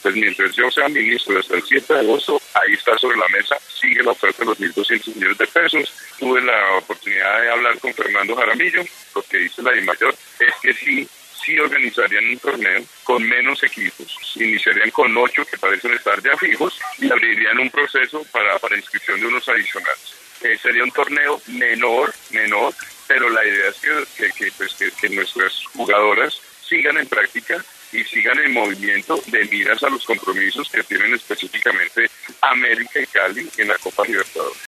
Pues mientras yo sea ministro hasta el 7 de agosto, ahí está sobre la mesa, sigue la oferta de los 1.200 millones de pesos. Tuve la oportunidad de hablar con Fernando Jaramillo. Lo que dice la DIMAYOR es que sí organizarían un torneo con menos equipos. Iniciarían con 8 que parecen estar ya fijos y abrirían un proceso para inscripción de unos adicionales. Sería un torneo menor, pero la idea es que nuestras jugadoras sigan en práctica y sigan en movimiento de miras a los compromisos que tienen específicamente América y Cali en la Copa Libertadores.